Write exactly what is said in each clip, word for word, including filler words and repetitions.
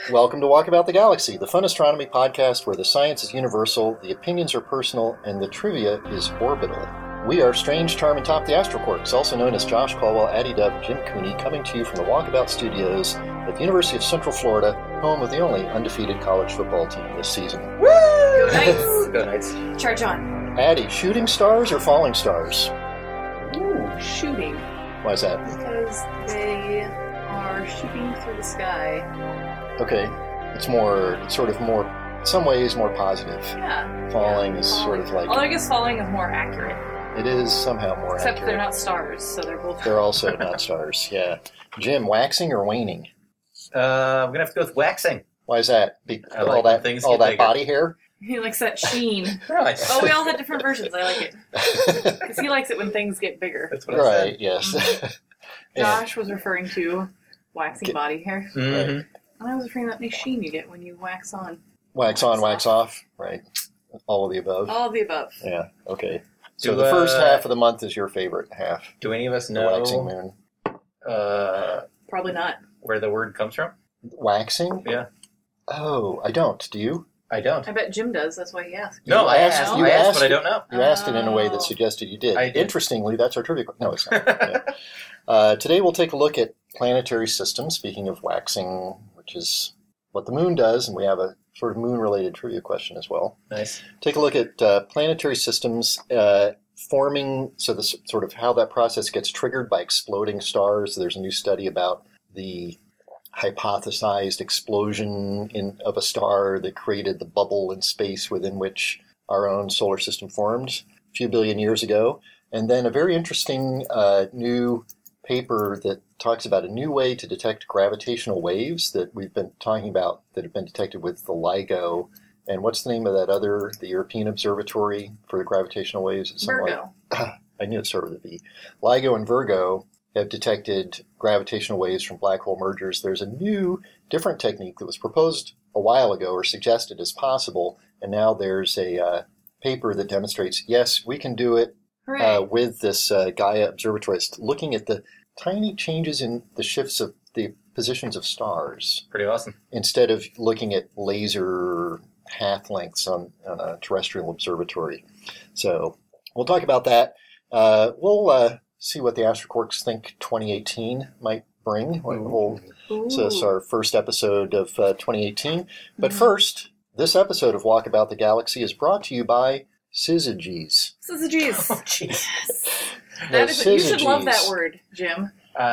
Welcome to Walk About the Galaxy, the fun astronomy podcast where the science is universal, the opinions are personal, and the trivia is orbital. We are Strange, Charm, and Top the Astroquarks, also known as Josh Caldwell, Addie Dub, Jim Cooney, coming to you from the Walkabout Studios at the University of Central Florida, home of the only undefeated college football team this season. Woo! Go Knights! Go Knights. Charge on. Addie, shooting stars or falling stars? Ooh, shooting. Why is that? Because they are shooting through the sky. Okay, it's more, it's sort of more, in some ways more positive. Yeah. Falling yeah, is falling. sort of like... Although I guess falling is more accurate. It is somehow more Except accurate. they're not stars, so they're both... They're also not stars, yeah. Jim, waxing or waning? Uh, I'm gonna have to go with waxing. Why is that? Be- I all like that, things all get that bigger. body hair? He likes that sheen. Right. Oh, we all had different versions. I like it. Because he likes it when things get bigger. That's what I Right, said. yes. And- Josh was referring to waxing Get- body hair. Mm-hmm. And I was referring to that nice sheen you get when you wax on. wax on, wax off, right. All of the above. All of the above. Yeah, okay. So Do, the first uh, half of the month is your favorite half, Do any of us the waxing know moon. uh, Probably not. where the word comes from? Waxing? Yeah. Oh, I don't. Do you? I don't. I bet Jim does. That's why he asked. No, You I asked- asked. you I asked, asked but I it. don't know. You asked it in a way that Oh. suggested you did. I did. Interestingly, that's our trivia. No, it's not. Yeah. Uh, today we'll take a look at planetary systems, speaking of waxing, which is what the moon does, and we have a sort of moon-related trivia question as well. Nice. Take a look at uh, planetary systems uh, forming, so this sort of how that process gets triggered by exploding stars. There's a new study about the hypothesized explosion in, of a star that created the bubble in space within which our own solar system formed a few billion years ago. And then a very interesting uh, new paper that talks about a new way to detect gravitational waves that we've been talking about that have been detected with the LIGO. And what's the name of that other, the European Observatory for the Gravitational Waves? It's something Virgo. Like, I knew it started with a V. LIGO and Virgo have detected gravitational waves from black hole mergers. There's a new, different technique that was proposed a while ago or suggested as possible, and now there's a uh, paper that demonstrates, yes, we can do it Hooray. uh, with this uh, Gaia Observatory. It's looking at the tiny changes in the shifts of the positions of stars Pretty awesome. instead of looking at laser path lengths on, on a terrestrial observatory. So we'll talk about that. Uh, we'll uh, see what the Astroquarks think twenty eighteen might bring. We'll, Ooh. so it's our first episode of uh, twenty eighteen. But Mhm. first, this episode of Walk About the Galaxy is brought to you by Syzygies. Syzygies. Oh, jeez. That The is, you should love Syzygies. that word, Jim.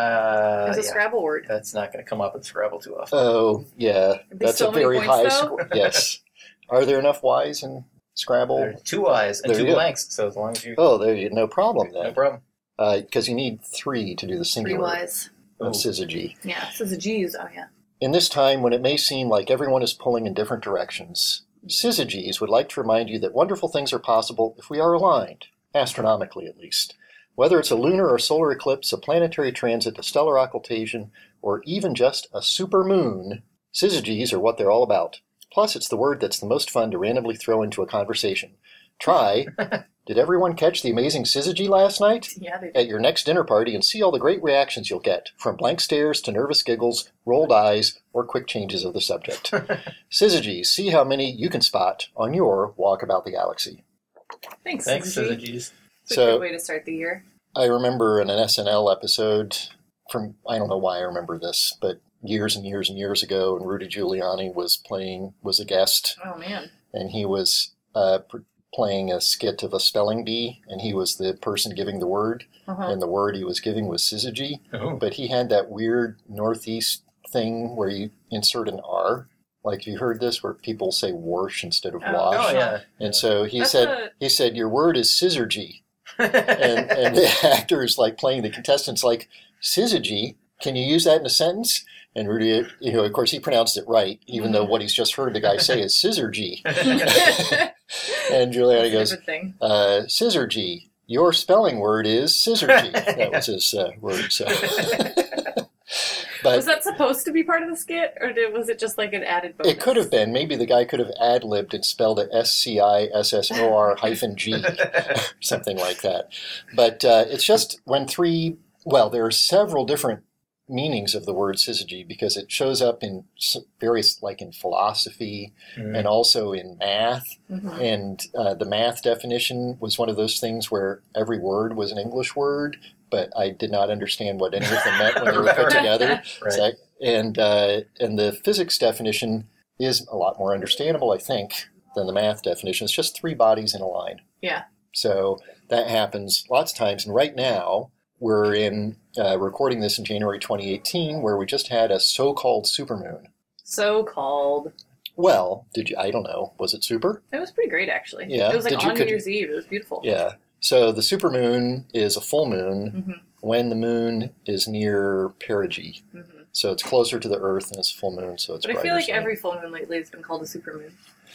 Uh, It's a yeah. Scrabble word. That's not going to come up in Scrabble too often. Oh, yeah. It'd be That's so a many very points, high though. score. Yes. Are there enough Y's in Scrabble? There's two I's and There two you go. blanks, so as long as you... Oh, there you no problem No then. problem. Because you need three to do the Three singular wise. of Ooh. syzygy. Yeah, Syzygies. Oh, yeah. In this time when it may seem like everyone is pulling in different directions, Syzygies would like to remind you that wonderful things are possible if we are aligned, astronomically at least. Whether it's a lunar or solar eclipse, a planetary transit, a stellar occultation, or even just a supermoon, Syzygies are what they're all about. Plus, it's the word that's the most fun to randomly throw into a conversation. Try, did everyone catch the amazing Syzygy last night? Yeah, they At your next dinner party and see all the great reactions you'll get, from blank stares to nervous giggles, rolled eyes, or quick changes of the subject. Syzygies, see how many you can spot on your Walk About the Galaxy. Thanks, Thanks, Syzygy. Syzygies. It's a So- good way to start the year. I remember in an S N L episode from, I don't know why I remember this, but years and years and years ago, and Rudy Giuliani was playing, was a guest, Oh, man. and he was uh, pr- playing a skit of a spelling bee, and he was the person giving the word, Uh-huh. and the word he was giving was Syzygy. Oh. But he had that weird northeast thing where you insert an R. Like, you heard this where people say wash instead of Oh. wash. Oh, yeah. And so he That's said, a- he said, your word is Syzygy. and, and the actors, like, playing the contestants, like, Syzygy, can you use that in a sentence? And Rudy, you know, of course, he pronounced it right, even though what he's just heard the guy say is Syzygy. And Giuliani goes, Favorite thing. uh, Syzygy, your spelling word is Syzygy. That was his uh, word, so... But Was that supposed to be part of the skit, or did, was it just like an added bonus? it could have been. Maybe the guy could have ad-libbed and spelled it S C I S S O R hyphen G, something like that. But uh, it's just when three, well, there are several different meanings of the word syzygy because it shows up in s- various, like in philosophy Mm. and also in math. Mhm. And uh, the math definition was one of those things where every word was an English word, but I did not understand what any of them meant when they were put Right. together. Right. So I- and uh, and the physics definition is a lot more understandable, I think, than the math definition. It's just three bodies in a line. Yeah. So that happens lots of times. And right now, we're in uh, recording this in January twenty eighteen, where we just had a so-called supermoon. So called. Well, did you? I don't know. Was it super? It was pretty great, actually. Yeah. It was like Did you- on could New you- Year's Eve. It was beautiful. Yeah. So the supermoon is a full moon hmm when the moon is near perigee. hmm So it's closer to the Earth and it's a full moon, so it's But I brighter. feel like so- every full moon lately has been called a supermoon.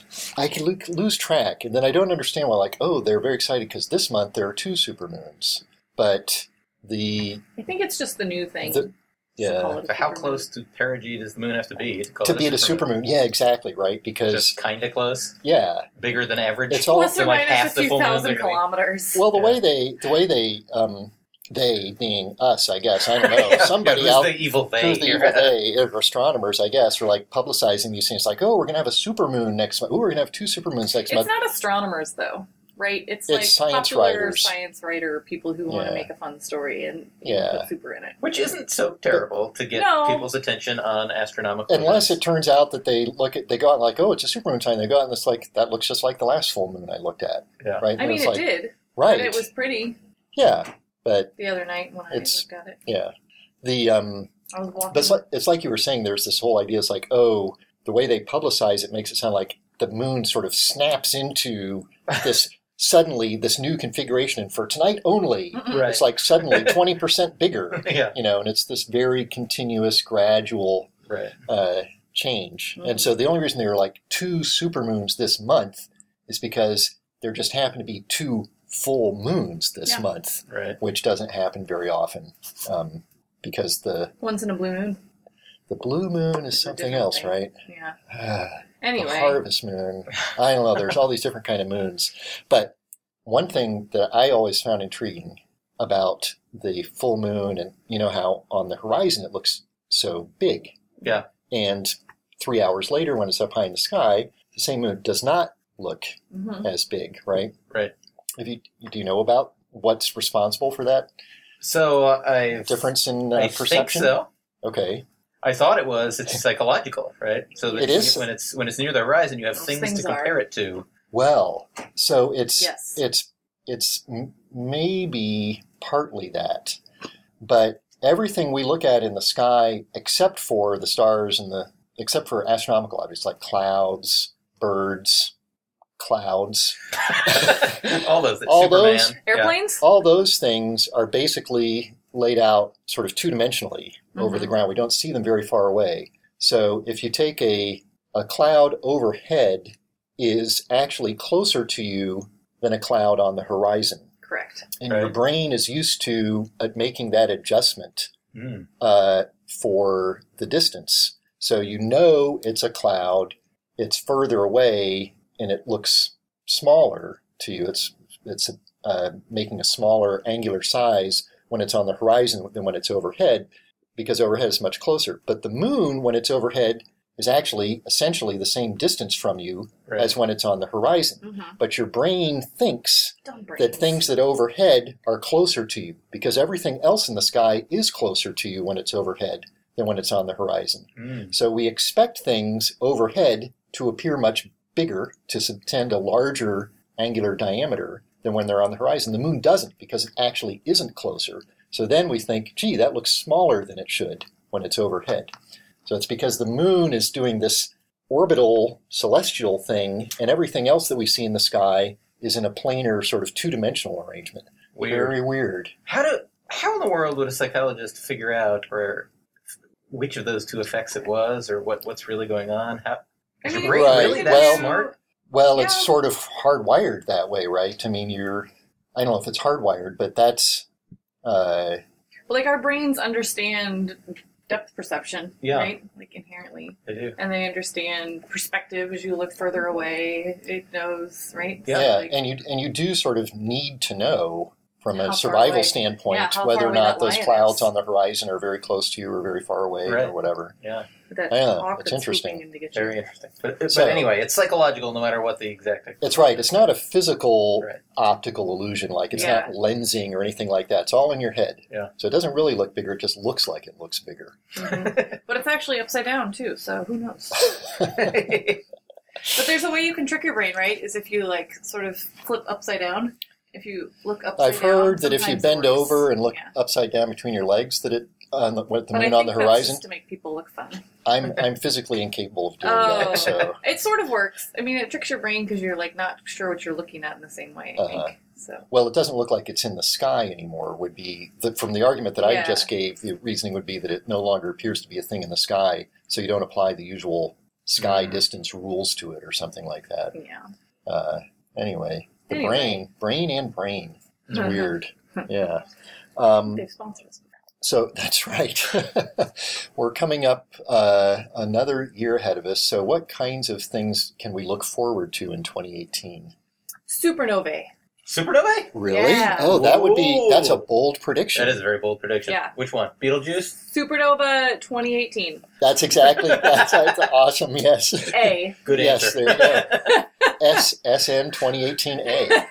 I can lo- lose track, and then I don't understand why. Like, oh, they're very excited because this month there are two supermoons, but the I think it's just the new thing. The- to yeah call it a But how supermoon. close to perigee does the moon have to be to call to it be a at a supermoon? supermoon, yeah, exactly right. Because Just kind of close, yeah, bigger than average. It's all- Plus So or like half minus a the few full moons thousand are gonna be- kilometers. well, the Yeah. way they the way they um, they being us, I guess, I don't know, Yeah, somebody who's out. the evil they Who's the here? evil they? Or astronomers, I guess, are like publicizing these things. Like, oh, we're going to have a supermoon next month. Oh, we're going to have two supermoons next It's month. not astronomers, though, right? It's, It's like science popular writers. science writer people who want Yeah. to make a fun story and Yeah. put super in it. Which isn't so terrible to get No. people's attention on astronomical Unless it events. turns out that they look at, they go out and like, oh, it's a supermoon time. They go out and it's like, that looks just like the last full moon I looked at. Yeah. Right? I And mean, it's it like, did, right. but it was pretty Yeah. But the other night when I It's- looked at it. yeah. The, um, I was walking. but it's like, it's like you were saying, there's this whole idea. It's like, oh, the way they publicize it makes it sound like the moon sort of snaps into this suddenly this new configuration. And for tonight only, Mm-mm. Right. it's like suddenly twenty percent bigger, Yeah. you know, and it's this very continuous, gradual Right. uh, change. Mhm. And so the only reason there are like two supermoons this month is because there just happen to be two full moons this Yeah. month, Right. which doesn't happen very often um, because the Once in a blue moon. the blue moon is It's a something different else, thing. right? Yeah. The Anyway. harvest moon. I don't know. There's all these different kind of moons. But one thing that I always found intriguing about the full moon, and you know how on the horizon it looks so big. Yeah. And three hours later, when it's up high in the sky, the same moon does not look Mhm. as big, right? Right. Have you, do you know about what's responsible for that So uh, I difference in uh, I perception? think so. Okay. I thought it was. It's psychological, right? So that It is? when it's when it's near the horizon, you have Those things, things to are. compare it to. Well, so it's Yes. it's it's m- maybe partly that, but everything we look at in the sky, except for the stars and the except for astronomical objects like clouds, birds, clouds, all those. All Superman. those? Yeah. Airplanes? all those things are basically laid out sort of two dimensionally over Mhm. the ground. We don't see them very far away. So if you take a a cloud overhead is actually closer to you than a cloud on the horizon. Correct. And your Right. brain is used to uh, making that adjustment Mm. uh, for the distance. So you know it's a cloud, it's further away, and it looks smaller to you. It's it's uh, making a smaller angular size when it's on the horizon than when it's overhead, because overhead is much closer. But the moon, when it's overhead, is actually essentially the same distance from you Right. as when it's on the horizon. Mm-hmm. But your brain thinks Dumb brains. that things that overhead are closer to you because everything else in the sky is closer to you when it's overhead than when it's on the horizon. Mm. So we expect things overhead to appear much bigger, to subtend a larger angular diameter than when they're on the horizon. The moon doesn't because it actually isn't closer. So then we think, gee, that looks smaller than it should when it's overhead. So it's because the moon is doing this orbital celestial thing, and everything else that we see in the sky is in a planar sort of two-dimensional arrangement. Weird. Very weird. How do how in the world would a psychologist figure out where which of those two effects it was, or what what's really going on? How I is your mean, brain Right, really that well- smart? Well, it's Yeah. sort of hardwired that way, right? I mean, you're, I don't know if it's hardwired, but that's, uh, Like our brains understand depth perception, Yeah. right? Like inherently. They do. And they understand perspective as you look further away. It knows, right? Yeah. yeah, Like, and you and you do sort of need to know from How a far survival away- standpoint, yeah, how whether far or away not that those lion clouds is. on the horizon are very close to you or very far away Right. or whatever. Yeah, That Yeah, hawk it's that's interesting. swooping in to get you. very interesting. But, but So- anyway, it's psychological no matter what the exact. That's right. It's not a physical Right. optical illusion. Like it's Yeah. not lensing or anything like that. It's all in your head. Yeah. So it doesn't really look bigger. It just looks like it looks bigger. Mhm. But it's actually upside down too, so who knows? But there's a way you can trick your brain, right? Is if you like sort of flip upside down. If you look upside I've down, heard that if you sometimes it bend works. over and look Yeah. upside down between your legs, that it on the, with the But I moon think on the that's horizon. just to make people look fun. I'm I'm physically incapable of doing Oh, that. So it sort of works. I mean, it tricks your brain because you're like not sure what you're looking at in the same way. I Uh-huh. think so. well, it doesn't look like it's in the sky anymore. Would be the, from the argument that I Yeah. just gave. The reasoning would be that it no longer appears to be a thing in the sky, so you don't apply the usual sky Mhm. distance rules to it or something like that. Yeah. Uh, anyway, the Anyway. brain, brain and brain. It's Mhm. weird. Yeah. Um, They've sponsored us. so that's right. We're coming up uh, another year ahead of us. So what kinds of things can we look forward to in twenty eighteen? Supernovae. Supernovae? Really? Yeah. Oh, that would be, Whoa. that's a bold prediction. That is a very bold prediction. Yeah. Which one? Beetlejuice? Supernova twenty eighteen. That's exactly, that's, that's awesome, yes. A. Good Yes, answer. there you go. S, SN twenty eighteen A.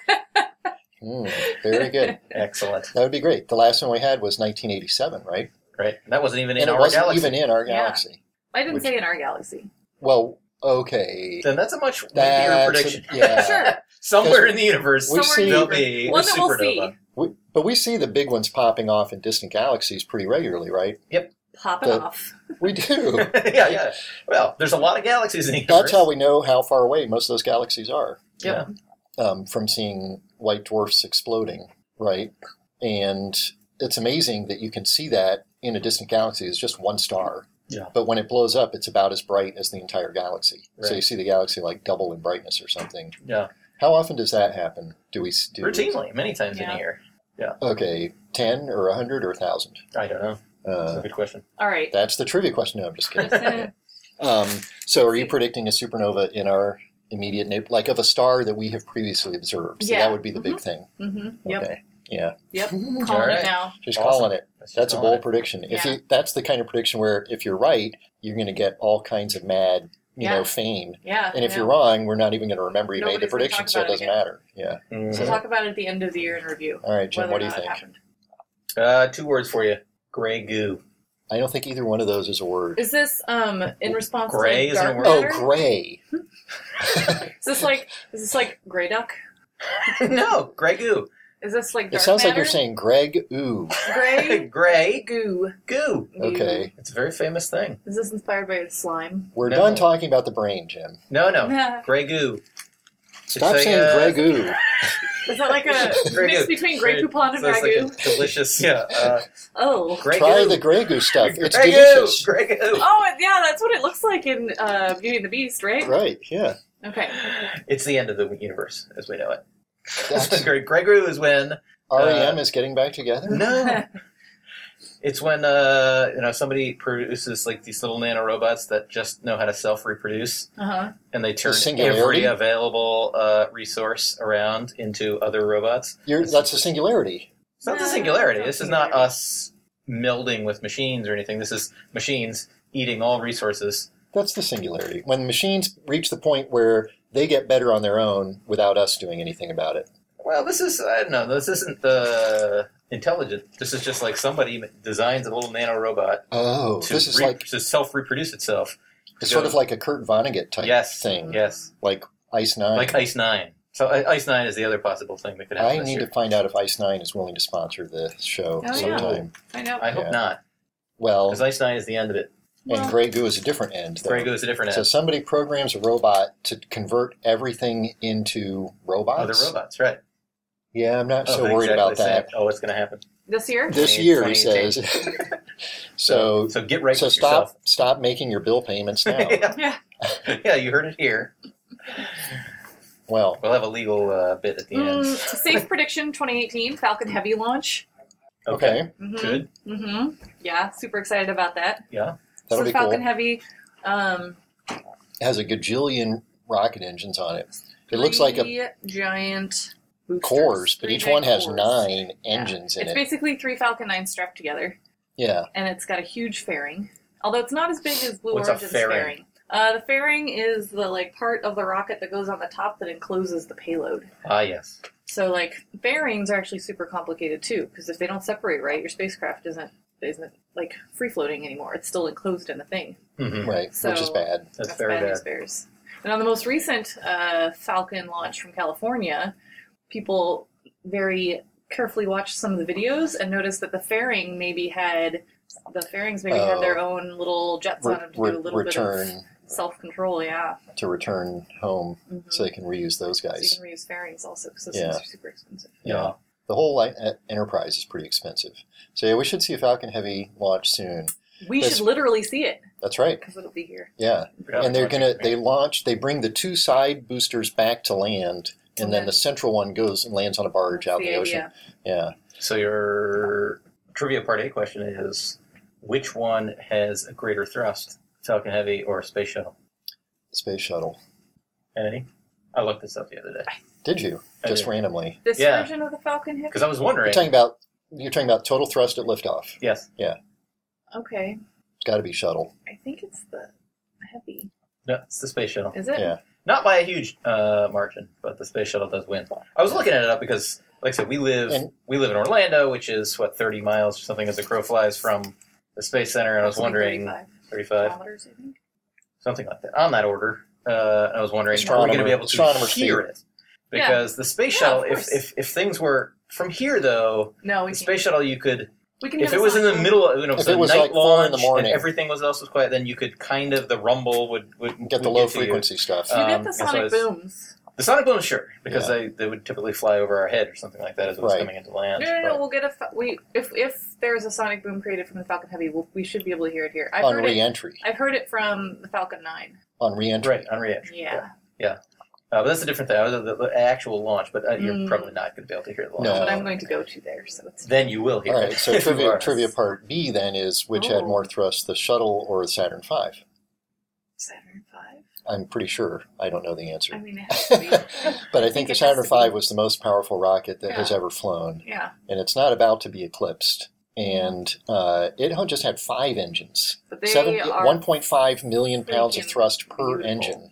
Hmm, very good. Excellent. That would be great. The last one we had was nineteen eighty-seven, right? Right. That wasn't even in And it our wasn't galaxy. even in our Yeah. galaxy. I didn't Which- say in our galaxy. Well, okay. Then that's a much weightier That's a- prediction. yeah. Sure. Somewhere in the universe, We Somewhere in see- there'll the be One a that we'll see. supernova. We, but we see the big ones popping off in distant galaxies pretty regularly, right? Popping The- off. We do. yeah, yeah. Well, there's a lot of galaxies in the universe. That's how we know how far away most of those galaxies are, Yep. um, from seeing white dwarfs exploding, right? And it's amazing that you can see that in a distant galaxy. It's just one star. Yeah. But when it blows up, it's about as bright as the entire galaxy. So Right. you see the galaxy like double in brightness or something. Yeah. How often does that happen? Do we do Routinely, many times in Yeah. a year. Okay, ten or a hundred or a thousand? I don't know. That's Uh, a good question. All right. that's the trivia question. No, I'm just kidding. Listen, Um, so are you predicting a supernova in our immediate neighbor, like of a star that we have previously observed? So Yeah. that would be the big thing. mm-hmm. Yep. Okay. Yeah. Yep. All Calling right. it now. Just Awesome. calling it. That's, That's a just bold on it. prediction. If Yeah. you, that's the kind of prediction where if you're right, you're going to get all kinds of mad, you Yeah. know, fame. Yeah. And if I you're know. wrong, we're not even going to remember you made the Nobody's gonna prediction, talk so it about it doesn't again. matter. Yeah. Mhm. So talk about it at the end of the year in review. All right, Jim, whether what do or you not it think? happened. Uh, two words for you. Gray goo. I don't think either one of those is a word. Is this um in response Gray to isn't a dark word? Oh, matter? gray. Is this like is this like gray duck? no, gray goo. Is this like It dark sounds like matter? you're saying Greg Ooh. gray gray goo. goo. Goo. Okay. It's a very famous thing. Is this inspired by slime? We're No. done talking about the brain, Jim. No, no. Nah. Gray goo. Stop It's a, saying uh, Greg Ooh. Is that like a Grey mix goo. between Grey Poupon and So it's Ragu? like a delicious, yeah. Uh, Oh. gray Try goo. the Grey Goo stuff. It's Grey delicious. Goo. Grey goo. Oh, and yeah, that's what it looks like in uh, Beauty and the Beast, right? Right, yeah. Okay. It's the end of the universe as we know it. That's, Grey Grey goo is when R E M is getting back together? no. It's when uh, you know somebody produces like these little nanorobots that just know how to self-reproduce, Uh huh. and they turn singularity? every available uh, resource around into other robots. You're, that's a singularity. It's not the No, singularity. it's not This is not singularity. us melding with machines or anything. This is machines eating all resources. That's the singularity. When machines reach the point where they get better on their own without us doing anything about it. Well, this is I don't know. This isn't the intelligent. This is just like somebody designs a little nanorobot Oh, to, this is re- like, to self-reproduce itself. it's sort of like a Kurt Vonnegut type yes, thing. Yes, Like Ice Nine. like Ice Nine. So I- Ice Nine is the other possible thing that could happen I this need year. to find out if Ice Nine is willing to sponsor the show Oh, yeah. sometime. I know. I hope Yeah. not, Well, because Ice Nine is the end of it. and Well- Grey Goo is a different end. though. Grey Goo is a different So end. somebody programs a robot to convert everything into robots. Other robots, right? Yeah, I'm not Oh, so they worried exactly about that. say, oh, what's going to happen? This year? This twenty- year, he twenty eighteen. says. so, so get right so with stop, stop making your bill payments now. yourself. Yeah. yeah. yeah, you heard it here. Well, We'll have a legal uh, bit at the Mm, end. safe prediction twenty eighteen Falcon Heavy launch. okay, Mm-hmm. Good. Mm-hmm. Yeah, super excited about that. Yeah. that'll so be Falcon cool. Heavy. Um, It has a gajillion rocket engines on it. It looks like a three giant boosters. cores, but three each giant one has cores. nine Yeah. engines in It's it. basically three Falcon nines strapped together, Yeah. and it's got a huge fairing. Although it's not as big as Blue What's a Origin's fairing? fairing. Uh, the fairing is the like part of the rocket that goes on the top that encloses the payload. Ah, yes. So like fairings are actually super complicated too, because if they don't separate right, your spacecraft isn't isn't like free floating anymore. It's still enclosed in a thing. Mm-hmm. Right, So- which is bad. That's, That's very bad bad. news bears. And on the most recent uh, Falcon launch from California, people very carefully watched some of the videos and noticed that the fairing maybe had the fairings maybe Oh. had their own little jets on Re- them to re- do a little return bit of self control. Yeah, to return home mm-hmm. so they can reuse those so you guys. can reuse fairings also because those Yeah. things are super expensive. Yeah. The whole li- uh, enterprise is pretty expensive. So yeah, we should see a Falcon Heavy launch soon. We That's- should literally see it That's right. because it'll be here. Yeah, Yeah, and they're that's gonna what they I mean. launch they bring the two side boosters back to land, and then Okay. the central one goes and lands on a barge out in That's the the ocean. idea. Yeah. So your trivia part A question is, which one has a greater thrust, Falcon Heavy or Space Shuttle? Space shuttle. Any? I looked this up the other day Did you I just did. randomly? This Yeah. version of the Falcon Heavy. because I was You're wondering. talking about you're talking about total thrust at liftoff. Yes. Okay, It's got to be shuttle. I think it's the Heavy. No, it's the Space Shuttle. Is it? Yeah. Not by a huge uh, margin, but the Space Shuttle does win. I was looking it up because, like I said, we live And- we live in Orlando, which is what thirty miles or something as the crow flies from the Space Center, and I was Something wondering thirty-five thirty-five, kilometers, I think. something like that, on that order. Uh, I was wondering, are we going to be able to Astronomer hear speed. it? Because the Space Yeah, Shuttle, of if, course. if if things were from here though, No, we the can. Space Shuttle you could. We can If hear it was in the sonic middle, of, you know, If so it was night like four in the launch morning. and everything was else was quiet, then you could kind of the rumble would would Get the would low to you. frequency stuff. boom. You Um, get the that's why sonic it's- booms. The sonic boom, sure, because Yeah. they, they would typically fly over our head or something like that as it was Right. coming into land. No, no, no. but- We'll get a fa- we if if there's a sonic boom created from the Falcon Heavy, we'll, we should be able to hear it here. I've on heard it. re-entry. I've heard it from the Falcon Nine. On re-entry. Right, on re-entry. Yeah, Uh, but that's a different thing. That was the, the actual launch, but uh, you're Mm. probably not going to be able to hear the launch. No. but I'm going to go to there, so it's Then you will hear All it. right. So if you trivia are. trivia part B then is which had Oh. more thrust, the shuttle or the Saturn five? Saturn Five. I'm pretty sure. I don't know the answer. I mean, it has to be. But I think I think the it has Saturn to be. five was the most powerful rocket that has Yeah. ever flown, Yeah, and it's not about to be eclipsed. And uh, it just had five engines, but they Seven, are one point five million pounds of freaking thrust per beautiful. engine,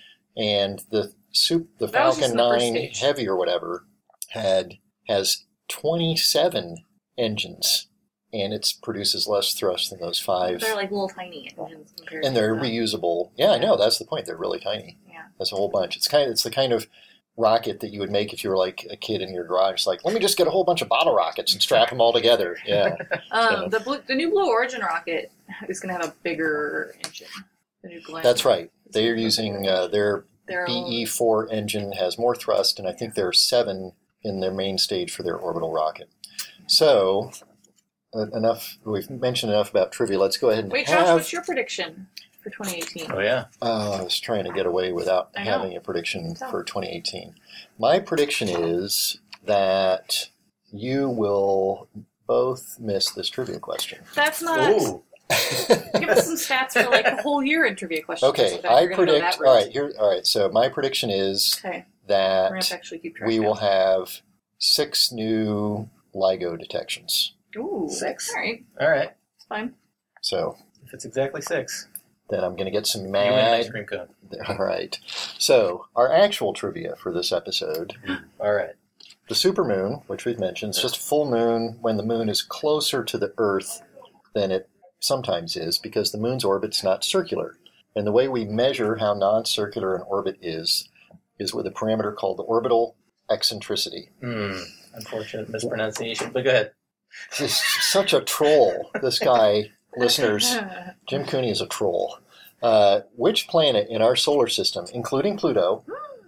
and the soup, the That was just Falcon the first nine stage. Heavy or whatever had has twenty-seven engines, and it produces less thrust than those five. They're like little tiny engines compared. And to they're the- reusable. Yeah, I know. That's the point. They're really tiny. Yeah. That's a whole bunch. It's kind of it's the kind of rocket that you would make if you were like a kid in your garage. It's like, let me just get a whole bunch of bottle rockets and strap them all together. Yeah. Um, So- the blue, the new Blue Origin rocket is going to have a bigger engine. The new Glenn. That's right. They're using uh, their Their B own- E four engine has more thrust, and I think there are seven in their main stage for their orbital rocket. So, uh, enough. We've mentioned enough about trivia. Let's go ahead and Wait, Josh, have. what's your prediction for twenty eighteen? Oh, yeah. Oh, I was trying to get away without I know. having a prediction Tell for twenty eighteen. My prediction is that you will both miss this trivia question. That's not. Ooh. Give us some stats for like the whole year in trivia questions. Okay, So that I you're gonna go predict. that route. All right, here. All right. So my prediction is Okay, we're gonna have that to actually keep track. we now. will have six new LIGO detections. Ooh, Six. All right, All right. it's fine. So If it's exactly six, then I'm going to get some you win an ice mad. cream cone. All right. So our actual trivia for this episode. All right. The supermoon, which we've mentioned, is just a full moon when the moon is closer to the Earth than it sometimes is because the moon's orbit's not circular. And the way we measure how non-circular an orbit is is with a parameter called the orbital eccentricity. Hmm. Unfortunate mispronunciation, but go ahead. This is such a troll, this guy, listeners. Jim Cooney is a troll. Uh, which planet in our solar system, including Pluto,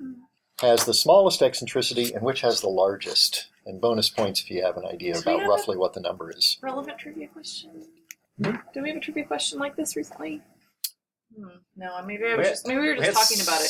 has the smallest eccentricity and which has the largest? And bonus points if you have an idea Do we about have roughly what the number is. Relevant trivia question. Hmm? Do we have a trivia question like this recently? Hmm. No, maybe I We was had- just maybe we were We just had talking about it.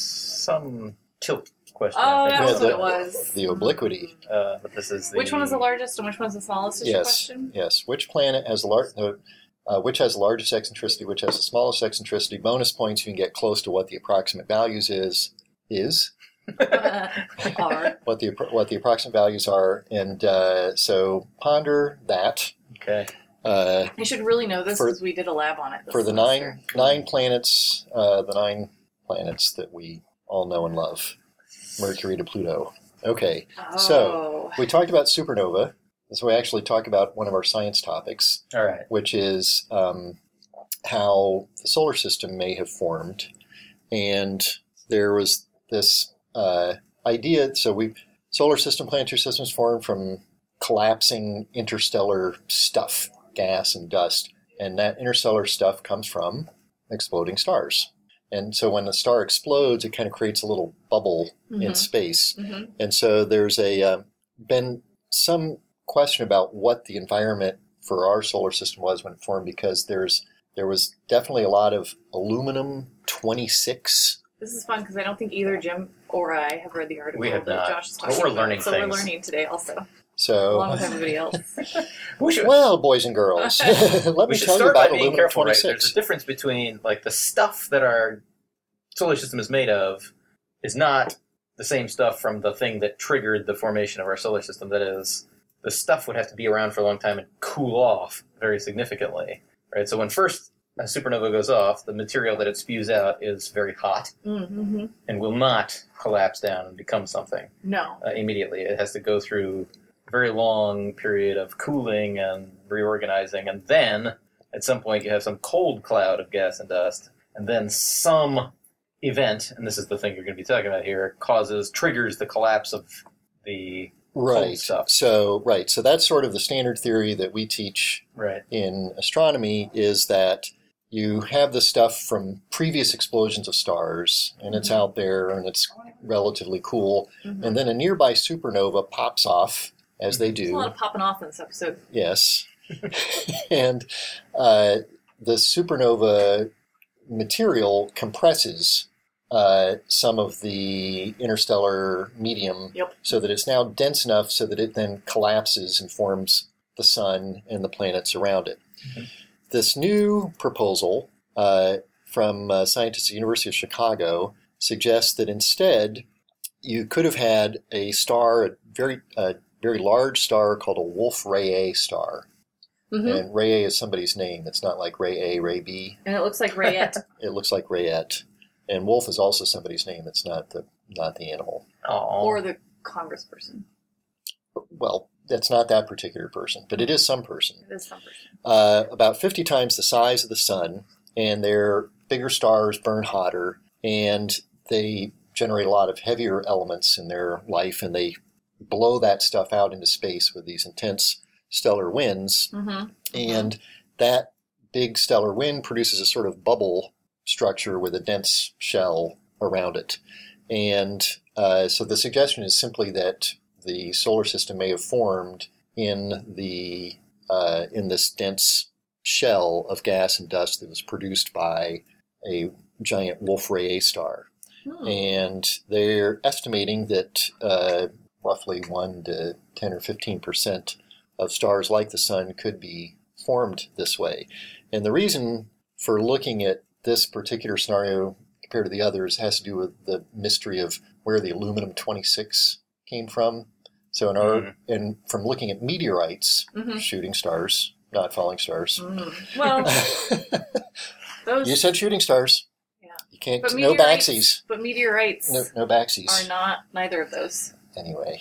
Some tilt question. Oh, I that think. was Yeah, what the- it was. the obliquity. Uh, but this is the... Which one is the largest and which one is the smallest? Is your Yes, question? yes. Which planet has the lar- uh, uh, which has the largest eccentricity? Which has the smallest eccentricity? Bonus points if you can get close to what the approximate values is. Is uh, are. what the what the approximate values are, and uh, so ponder that. Okay. Uh, I should really know this For- because we did a lab on it this for the semester. nine nine planets, uh, the nine planets that we all know and love, Mercury to Pluto. Okay, Oh. So- we talked about supernova. So we actually talked about one of our science topics, All right. which is um, how the solar system may have formed, and there was this uh, idea. So we solar system, planetary systems formed from collapsing interstellar stuff, gas and dust, and that interstellar stuff comes from exploding stars. And so when the star explodes, it kind of creates a little bubble in Mhm. space. Mhm. And so there's a uh, been some question about what the environment for our solar system was when it formed, because there's there was definitely a lot of aluminum twenty-six. This is fun because I don't think either Jim or I have read the article We have that not. Josh is But talking we're about. learning so things. we're learning today also, along So, with everybody else. We should, well, boys and girls, let we me should tell you start by about being aluminum careful, right? There's twenty-six. a difference between, like, the stuff that our solar system is made of is not the same stuff from the thing that triggered the formation of our solar system. That is, the stuff would have to be around for a long time and cool off very significantly, right? So when first a supernova goes off, the material that it spews out is very hot Mm-hmm. and will not collapse down and become something No. uh, immediately. It has to go through a very long period of cooling and reorganizing, and then at some point you have some cold cloud of gas and dust, and then some event, and this is the thing you're going to be talking about here, causes, triggers the collapse of the Right. stuff. So, right. So that's sort of the standard theory that we teach right. in astronomy, is that you have the stuff from previous explosions of stars, and it's Mhm. out there, and it's relatively cool. Mhm. And then a nearby supernova pops off, as they There's a lot do. of popping off in this episode. Yes. And uh, the supernova material compresses uh, some of the interstellar medium Yep. so that it's now dense enough so that it then collapses and forms the sun and the planets around it. Mhm. This new proposal uh, from uh, scientists at the University of Chicago suggests that instead you could have had a star, a very, a very large star called a Wolf-Rayet star. Mm-hmm. And Ray A is somebody's name. It's not like Ray A, Ray B. And it looks like Rayette. It looks like Rayette. And Wolf is also somebody's name. It's not the not the animal. Aww. or the congressperson. Well, that's not that particular person, but it is some person. It is some person. Uh, about fifty times the size of the sun, and their bigger stars burn hotter, and they generate a lot of heavier elements in their life, and they blow that stuff out into space with these intense stellar winds. Mm-hmm. And that big stellar wind produces a sort of bubble structure with a dense shell around it. And uh, so the suggestion is simply that the solar system may have formed in the uh, in this dense shell of gas and dust that was produced by a giant Wolf-Rayet star. Hmm. And they're estimating that uh, roughly one to ten or fifteen percent of stars like the sun could be formed this way. And the reason for looking at this particular scenario compared to the others has to do with the mystery of where the aluminum twenty-six came from. So in our, Mhm. and from looking at meteorites, Mhm. shooting stars, not falling stars. Mm. Well, those. You said shooting stars. Yeah. You can't, but no meteorites, backsies. But meteorites No, no backsies. are not neither of those. Anyway,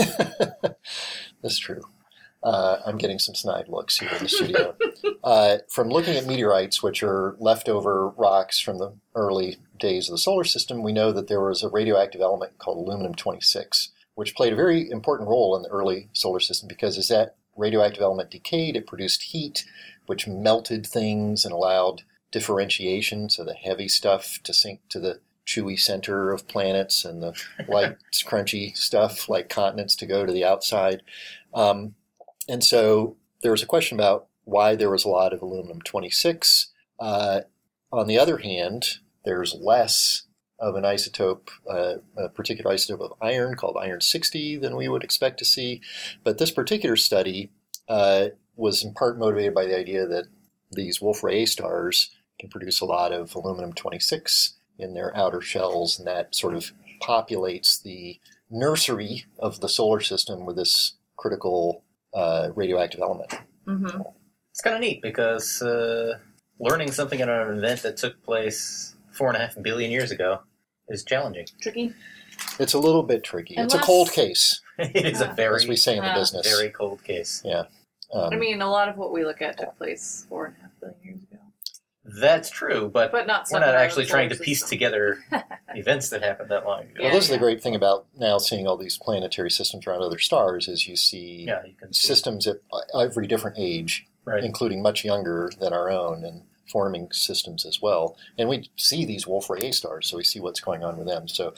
that's true. Uh, I'm getting some snide looks here in the studio. Uh, from looking at meteorites, which are leftover rocks from the early days of the solar system, we know that there was a radioactive element called aluminum twenty-six, which played a very important role in the early solar system, because as that radioactive element decayed, it produced heat, which melted things and allowed differentiation, so the heavy stuff to sink to the chewy center of planets, and the light, crunchy stuff like continents to go to the outside. Um, and so there was a question about why there was a lot of aluminum twenty-six. Uh, on the other hand, there's less of an isotope, uh, a particular isotope of iron called iron sixty than we would expect to see. But this particular study uh, was in part motivated by the idea that these Wolf-Rayet stars can produce a lot of aluminum twenty-six in their outer shells, and that sort of populates the nursery of the solar system with this critical uh, radioactive element. Mm-hmm. It's kind of neat because uh, learning something at an event that took place four and a half billion years ago is challenging. Tricky. It's a little bit tricky. Unless, it's a cold case, It is Uh, a very, as we say in the uh, business. very cold case. Yeah. Um, I mean, a lot of what we look at took place four and a half billion years ago. That's true, but, But not we're stuff not in our actually trying to solar piece system. together events that happened that long ago. well, Yeah, this is the yeah. great thing about now seeing all these planetary systems around other stars is you see Yeah, you can see. systems at every different age, Right. including much younger than our own, and forming systems as well. And we see these Wolf-Rayet A stars, so we see what's going on with them. So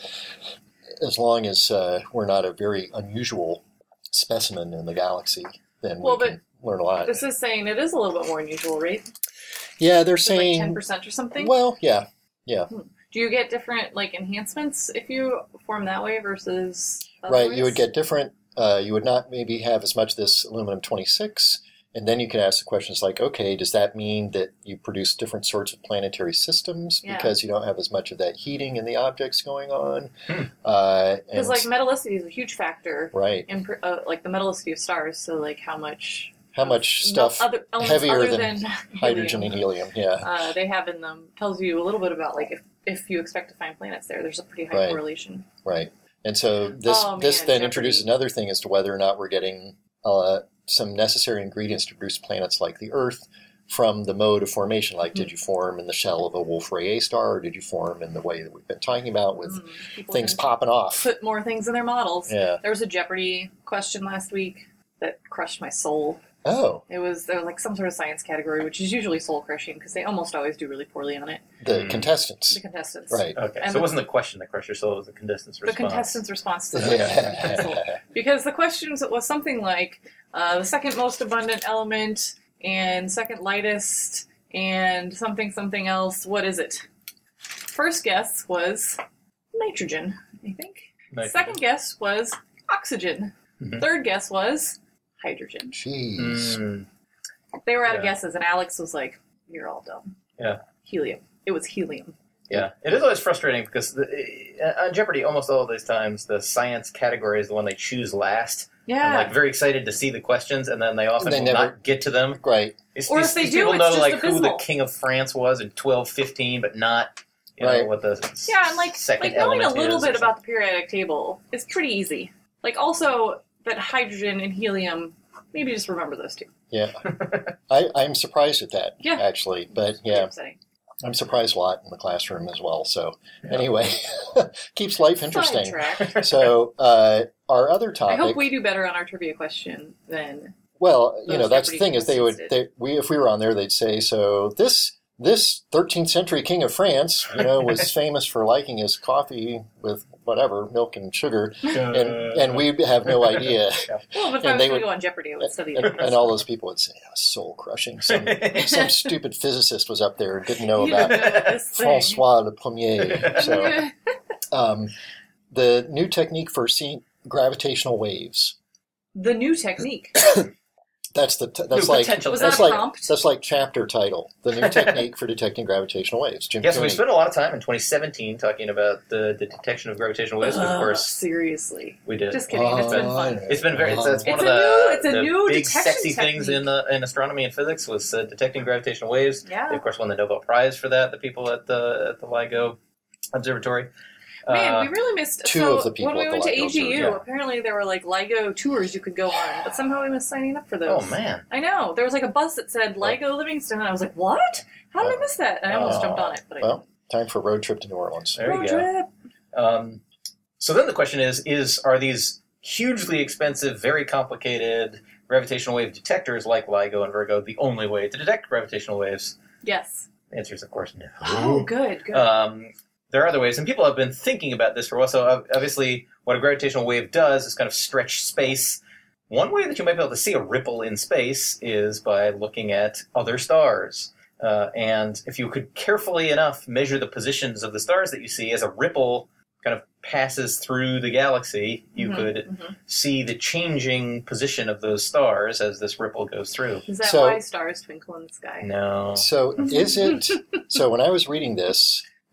as long as uh, we're not a very unusual specimen in the galaxy, then Well, we can learn a lot. This is saying it is a little bit more unusual, right? Yeah, they're Is it like saying... ten percent or something? Well, yeah. Do you get different like enhancements if you form that way versus Right, you would otherwise? get different... Uh, you would not maybe have as much of this aluminum twenty-six, and then you can ask the questions like, okay, does that mean that you produce different sorts of planetary systems Yeah. because you don't have as much of that heating in the objects going on? Hmm. Uh, Because and- like metallicity is a huge factor right. in pr- uh, like the metallicity of stars. So like how much How much no- stuff, other elements heavier other than than hydrogen helium, and helium, yeah. uh, they have in them tells you a little bit about like if, if you expect to find planets there. There's a pretty high Right. correlation. Right. And so this Oh, this man, then Jeopardy. introduces another thing as to whether or not we're getting uh, some necessary ingredients to produce planets like the Earth from the mode of formation. Like, did you form in the shell of a Wolf-Rayet A star, or did you form in the way that we've been talking about with Mm, people things can popping off? put more things in their models. Yeah. There was a Jeopardy question last week that crushed my soul. Oh, It was there was like some sort of science category, which is usually soul crushing because they almost always do really poorly on it. the Mm. contestants. The contestants, Right. Okay, And so the- it wasn't the question that crushed your soul, it was the contestant's The response. contestants' response to the question crushed my soul. Because the questions was something like uh, the second most abundant element and second lightest and something something else. What is it? First guess was nitrogen, I think. Nitrogen. Second guess was oxygen. Mhm. Third guess was hydrogen. Jeez. Mm, They were out of Yeah. guesses, and Alex was like, "You're all dumb." Yeah. Helium. It was helium. yeah, it is always frustrating because the, uh, on Jeopardy, almost all of those times, the science category is the one they choose last. Yeah. I'm like very excited to see the questions, and then they often They will never- not get to them. Right. It's, Or these, if they these do, people it's know just like who the abysmal. king of France was in twelve fifteen, but not you know Right. what the Yeah, and like, second like knowing a element little is bit or about the periodic table is pretty easy. Like also that hydrogen and helium, maybe just remember those two. Yeah. I, I'm surprised at that, Yeah. actually. But Pretty yeah, upsetting. I'm surprised a lot in the classroom as well. So Yeah. anyway, keeps life interesting. Sidetrack. So uh, our other I topic... hope we do better on our trivia question than Well, you those know, that's the Jeopardy thing is they would, contestants they, we if we were on there, they'd say, so this this thirteenth century king of France, you know, was famous for liking his coffee with whatever milk and sugar, and and we have no idea. well, but if And I was they going would- to go on Jeopardy, I would study And, it. and all those people would say, oh, soul crushing. Some some stupid physicist was up there and didn't know You about don't know this thing. Francois Le Premier. So um, the new technique for seeing gravitational waves. The new technique. That's the t- that's New like potential Was that's that a like prompt? that's like chapter title. The new technique for detecting gravitational waves. Jim Yes, we Cooney. spent a lot of time in twenty seventeen talking about the, the detection of gravitational waves, but of Ugh, course seriously. we did. Just kidding. It's been Oh, fun. I It's been very. It's, it's one It's of a the, new- it's a the new big detection sexy things technique. in uh, in astronomy and physics was uh, detecting gravitational waves. Yeah. They of course won the Nobel Prize for that. The people at the at the LIGO Observatory. Man, Uh, we really missed two so of the people when we at the went to LIGO A G U. Observatory. Apparently, there were like LIGO tours you could go on, but somehow we missed signing up for those. oh man, I know there was like a bus that said LIGO Livingston, and I was like, "What? How did I miss that?" And I almost Oh. jumped on it, but I Well, time for a road trip to New Orleans. there road you go. trip. Um, so then the question is: Is are these hugely expensive, very complicated gravitational wave detectors like LIGO and Virgo the only way to detect gravitational waves? Yes. The answer is of course no. Oh, good, good. Um, there are other ways, and people have been thinking about this for a while. So ob- obviously, what a gravitational wave does is kind of stretch space. One way that you might be able to see a ripple in space is by looking at other stars. Uh, and if you could carefully enough measure the positions of the stars that you see as a ripple kind of passes through the galaxy, you Mhm, could mhm. see the changing position of those stars as this ripple goes through. Is that So- why stars twinkle in the sky? No. So is it? So when I was reading this,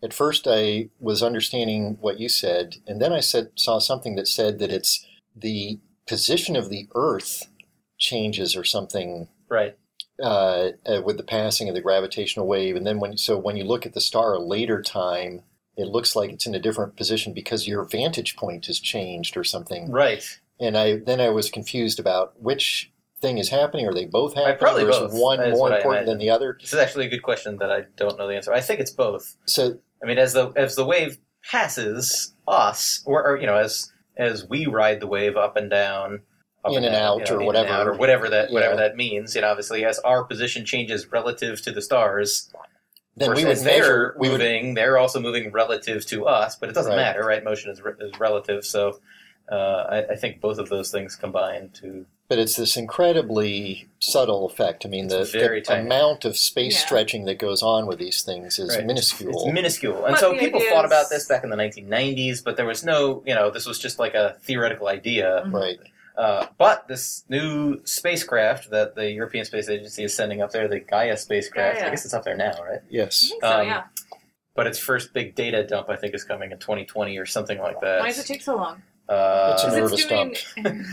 at first I was understanding what you said, and then I said saw something that said that it's the position of the Earth changes or something Right. uh, uh, with the passing of the gravitational wave, and then when so when you look at the star a later time, it looks like it's in a different position because your vantage point has changed or something. Right. And I then I was confused about which thing is happening. Are they both happening? probably or is both, one is more what I important than imagine. the other? This is actually a good question that I don't know the answer. I think it's both. So I mean, as the as the wave passes us, or, or you know, as as we ride the wave up and down, up In and down, out you know, or in whatever. and out, or whatever that whatever Yeah. that means. You know, obviously, as our position changes relative to the stars, then of course, we would as they're measure. We would, moving, they're also moving relative to us. But it doesn't Right. matter, right? Motion is re- is relative, so. Uh, I, I think both of those things combine to but it's this incredibly subtle effect. I mean, the, It's very the tiny. amount of space Yeah. stretching that goes on with these things is Right. minuscule. It's minuscule. And But so the people idea thought is- about this back in the nineteen nineties, but there was no, you know, this was just like a theoretical idea. Mhm. Right. Uh, but this new spacecraft that the European Space Agency is sending up there, the Gaia spacecraft, Gaia. I guess it's up there now, right? I Yes. think so, Um, yeah. But its first big data dump, I think, is coming in twenty twenty or something like that. Why does it take so long? Uh, It's a Because nervous it's doing,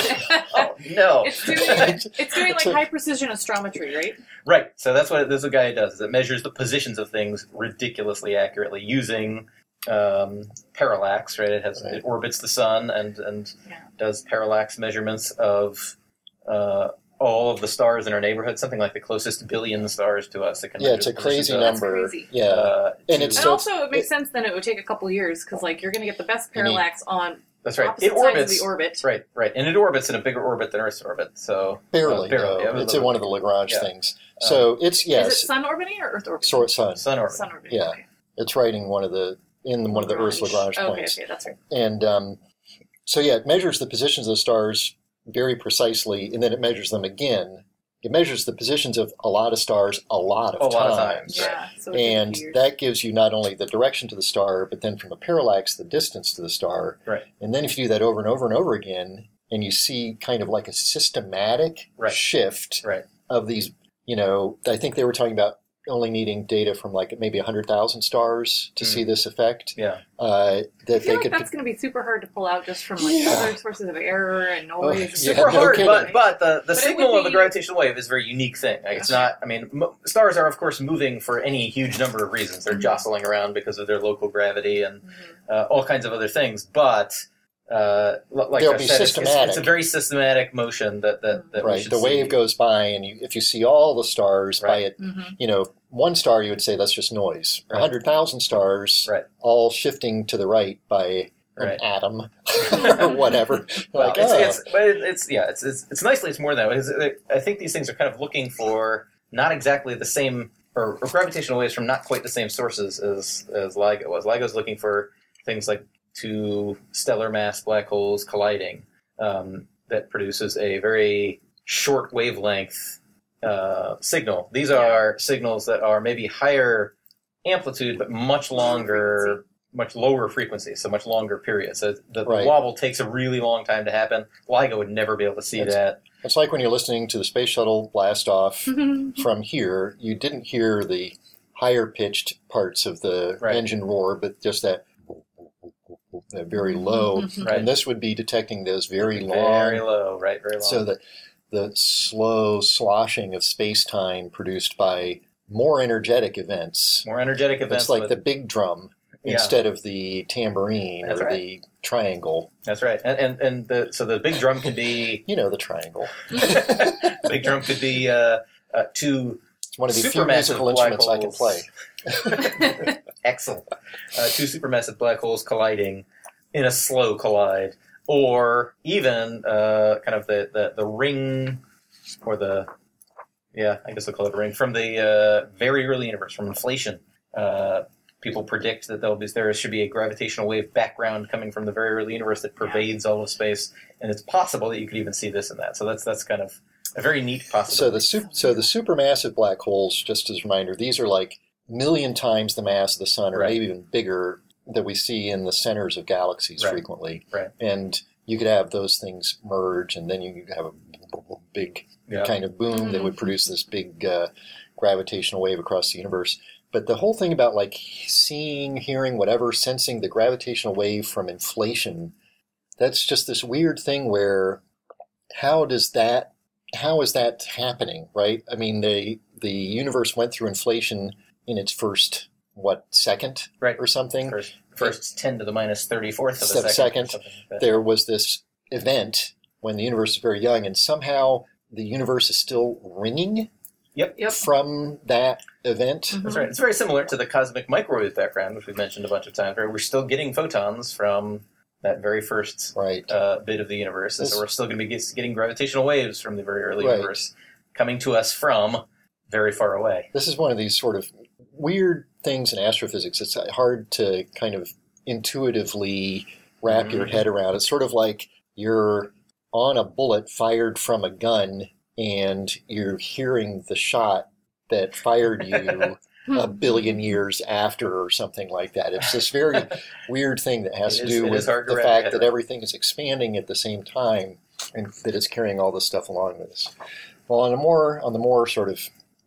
oh, no. it's doing it's doing like It's a- high precision astrometry, right? Right. So that's what this is what Gaia does. Is it measures the positions of things ridiculously accurately using um, parallax. Right. It has Right. it orbits the sun and and Yeah. does parallax measurements of uh, all of the stars in our neighborhood. Something like the closest billion stars to us. It can Yeah, measure it's a the positions crazy of. That's number. crazy. Yeah. Uh, And to- it's And So also, it makes it- sense then it would take a couple years because, like, you're going to get the best You need- parallax on that's right. opposite It sides orbits. of the orbit. Right. Right. And it orbits in a bigger orbit than Earth's orbit. So Barely, uh, barely. though. Yeah, It's a in little one of the Lagrange Yeah. things. So it's, Is it yes, sun orbiting or Earth orbiting? sort sun. sun orbit. Sun orbiting. Yeah. Okay. It's writing one of the, in one of the Earth's Lagrange Okay, points. okay, that's right. And um, so, yeah, it measures the positions of the stars very precisely, and then it measures them again. It measures the positions of a lot of stars a lot of A lot of times. times. Right. Yeah. So it took a And few years. that gives you not only the direction to the star, but then from the parallax, the distance to the star. Right. And then if you do that over and over and over again, and you see kind of like a systematic Right. shift Right. of these, you know, I think they were talking about only needing data from like maybe one hundred thousand stars to Mm. see this effect. Yeah. Uh, I that feel they like could. that's going to be super hard to pull out just from like Yeah. other sources of error and noise. Oh, and yeah, Super no hard, kidding. but but the, the But it signal would of the be- gravitational wave is a very unique thing. Like, it's not. I mean, mo- stars are of course moving for any huge number of reasons. They're Mhm. jostling around because of their local gravity and Mhm. uh, all kinds of other things. But uh, l- like They'll I be said, it's, it's, systematic. it's a very systematic motion that that, that we Right, should the wave see. goes by, and you, if you see all the stars by Right. it, Mhm. you know, one star, you would say that's just noise. A Right. hundred thousand stars, Right. all shifting to the right by an Right. atom or whatever. Well, like, it's, oh, it's, but it- it's yeah, it's, it's it's nicely it's more than that. Because it- I think these things are kind of looking for not exactly the same or, or gravitational waves from not quite the same sources as as LIGO was. LIGO's looking for things like two stellar mass black holes colliding um, that produces a very short wavelength uh, signal. These Yeah. are signals that are maybe higher amplitude but much longer. Frequency. Much lower frequency, so much longer period. So the, the Right. wobble takes a really long time to happen. LIGO would never be able to see That's- that. it's like when you're listening to the space shuttle blast off Mhm. from here, you didn't hear the higher pitched parts of the Right. engine roar, but just that, that very low. Mhm. Right. And this would be detecting those very long, Very low, right? Very long. so that the slow sloshing of space time produced by more energetic events. More energetic events. It's like with- the big drum yeah, instead of the tambourine That's or right. the triangle. that's right. And and, and the, so the big drum could be You know the triangle. the big drum could be uh, uh, two It's one of the few supermassive musical black instruments I can holes. play. Excellent. Uh, two supermassive black holes colliding in a slow collide, or even uh, kind of the, the, the ring, or the yeah, I guess they'll call it a ring from the uh, very early universe, from inflation. Uh, people predict that there'll be there should be a gravitational wave background coming from the very early universe that pervades all of space, and it's possible that you could even see this in that. So that's that's kind of a very neat So possibility. the su- so the supermassive black holes, just as a reminder, these are like million times the mass of the sun, or Right. maybe even bigger, that we see in the centers of galaxies Right. frequently. Right. And you could have those things merge, and then you could have a big yeah. kind of boom that would produce this big uh, gravitational wave across the universe. but the whole thing about like seeing, hearing, whatever, sensing the gravitational wave from inflation, that's just this weird thing where how does that, how is that happening, right? I mean, the the universe went through inflation in its first, what, second Right. or something? First, first ten to the minus thirty-fourth of a Second. second. or something like that. There was this event when the universe is very young, and somehow the universe is still ringing Yep. Yep. from that event. Mhm. That's right. It's very similar to the cosmic microwave background, which we've mentioned a bunch of times, where we're still getting photons from that very first Right. uh, bit of the universe. And This- so we're still going to be get- getting gravitational waves from the very early Right. universe coming to us from very far away. This is one of these sort of weird things in astrophysics. It's hard to kind of intuitively wrap your Mhm. head around. It's sort of like you're on a bullet fired from a gun and you're hearing the shot that fired you a billion years after or something like that. It's this very weird thing that has It to is- do it with is hard to the wrap your fact head that around. everything is expanding at the same time and that it's carrying all this stuff along with us. Well, on a more on the more sort of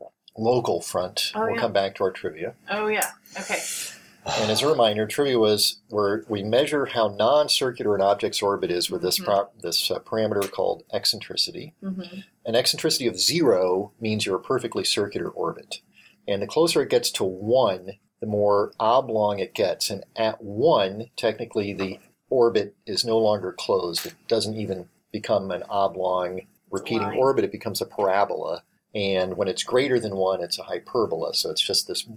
local front, Oh, we'll yeah. come back to our trivia. Oh yeah. Okay. And as a reminder, trivia was where we measure how non-circular an object's orbit is with this Mhm. pro- this uh, parameter called eccentricity. Mm-hmm. An eccentricity of zero means you're a perfectly circular orbit. And the closer it gets to one, the more oblong it gets. And at one, technically the orbit is no longer closed. It doesn't even become an oblong repeating Line. orbit. It becomes a parabola. And when it's greater than one, it's a hyperbola. So it's just this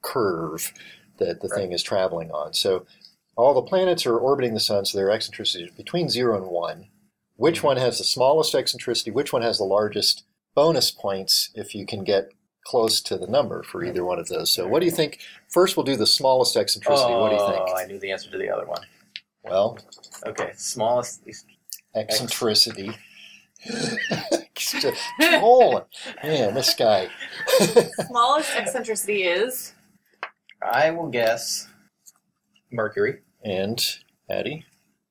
curve that the Right. thing is traveling on. So all the planets are orbiting the sun, so their eccentricity is between zero and one. Which Mhm. one has the smallest eccentricity? Which one has the largest bonus points if you can get close to the number for either one of those? So what do you think? First, we'll do the smallest eccentricity. What do you think? Oh, I knew the answer to the other one. Well, Okay, smallest. eccentricity. Just trolling. Man, this guy. Smallest eccentricity is I will guess Mercury. And Addie.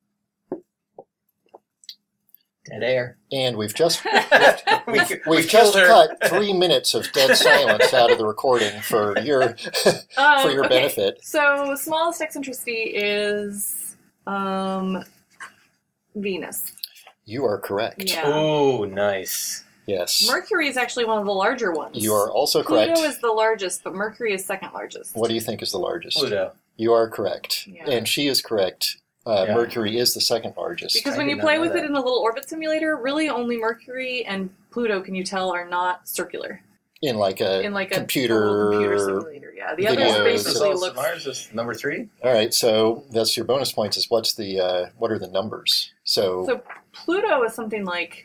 Dead air. And we've just we, we've, we we've just killed her. cut three minutes of dead silence out of the recording for your um, for your okay. benefit. So smallest eccentricity is um, Venus. You are correct. Yeah. Oh, nice. Yes. Mercury is actually one of the larger ones. You are also correct. Pluto is the largest, but Mercury is second largest. What do you think is the largest? Pluto. You are correct. Yeah. And she is correct. Uh, Yeah. Mercury is the second largest. Because I when did you not play know with that. it in a little orbit simulator, really only Mercury and Pluto, can you tell, are not circular. In like a In like a computer. total computer simulator. Yeah. The videos. others So basically so look. Mars is number three. All right, so that's your bonus points. Is what's the uh, what are the numbers? So, So Pluto is something like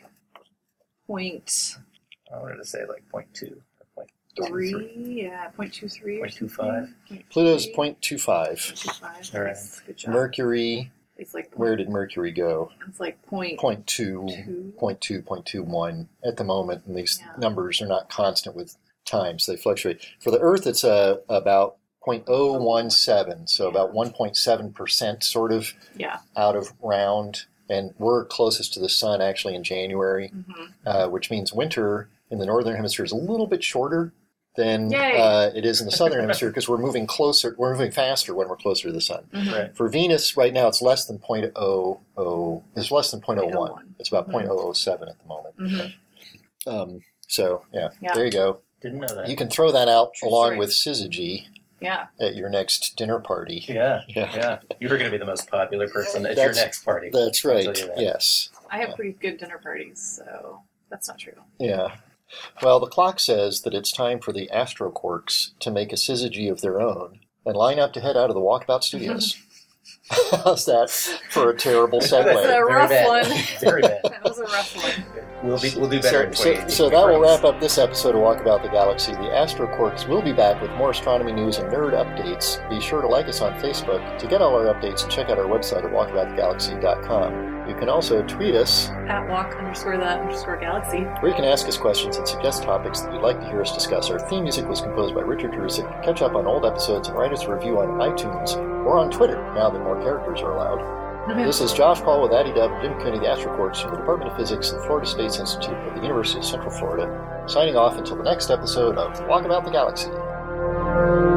point I wanted to say like point two. Or point three, yeah, point two three, Point two five. Pluto's point two five. two five. All right. Nice. Good job. Mercury. It's like Where did Mercury go? it's like point Point two. two. Point two, point two one at the moment, and these Yeah. numbers are not constant with time, so they fluctuate. For the Earth, it's uh, about point oh one seven, so about one point seven percent sort of Yeah. out of round, and we're closest to the sun actually in January, hmm uh, which means winter in the northern hemisphere is a little bit shorter than Yay. uh, it is in the southern hemisphere because we're moving closer, we're moving faster when we're closer to the sun. hmm Right. For Venus, right now, it's less than point oh oh. It's less than point oh one. zero point oh one. It's about Mhm. point oh oh seven at the moment. hmm Um, so yeah, Yeah. there you go. Didn't know that. You can throw that out True along story. with syzygy Yeah. at your next dinner party. Yeah, Yeah, yeah. You're going to be the most popular person at That's- your next party. that's I'll right. tell you that. Yes, I have pretty good dinner parties, so that's not true. yeah. Well, the clock says that it's time for the astroquarks to make a syzygy of their own and line up to head out of the Walkabout Studios. How's that for a terrible That's a segue? Very rough bad. one. Very bad. That was a rough one. We'll be we'll do better. So, in so, twenty so eighteen, that we will promise. wrap up this episode of Walkabout the Galaxy. The Astroquarks will be back with more astronomy news and nerd updates. Be sure to like us on Facebook to get all our updates and check out our website at walkabout the galaxy dot com. You can also tweet us, At walk underscore the underscore galaxy. where you can ask us questions and suggest topics that you'd like to hear us discuss. Our theme music was composed by Richard Jurusik. Catch up on old episodes and write us a review on iTunes or on Twitter, now that more characters are allowed. This is Josh Paul with Addie Dub and Jim Cooney, the Astroquarks from the Department of Physics and Florida State Institute of the University of Central Florida, signing off until the next episode of Walkabout the Galaxy.